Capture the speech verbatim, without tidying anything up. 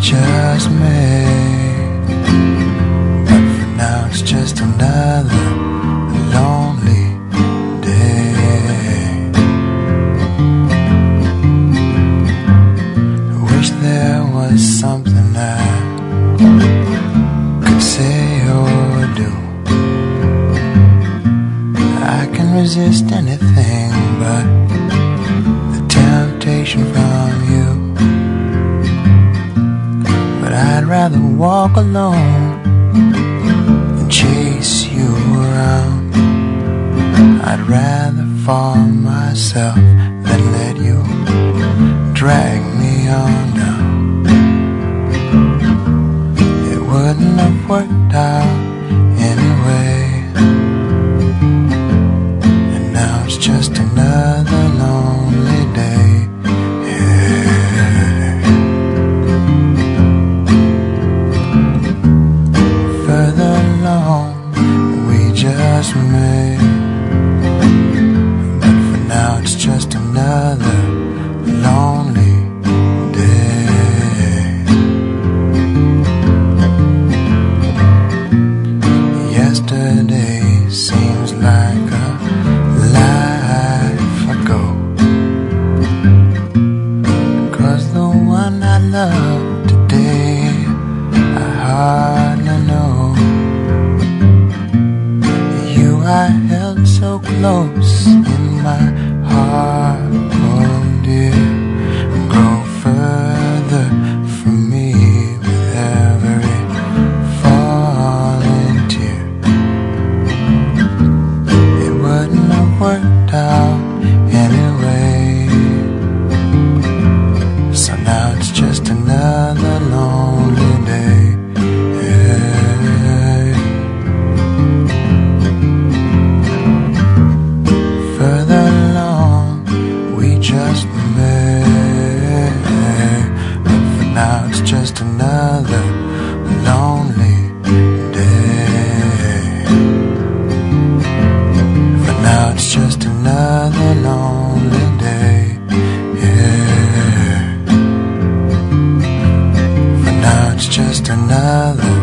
just made. But for now it's just another lonely day. I wish there was something I could say or do. I can resist anything but the temptation from you. But I'd rather walk alone than chase you around. I'd rather fall myself than let you drag me on down. It wouldn't have worked out anyway. And now it's just another lonely day. Yeah. Further along we just made. But for now it's just another lonely day. Yesterday seems like a life ago, 'cause the one I love today I hardly know. You I held so close in my heart, oh dear, grow further from me with every falling tear. It wouldn't have worked out anyway. So now it's just another lonely day. Yeah. Further along we just made. But for now it's just another lonely day. For now it's just another lonely day. Yeah. For now it's just another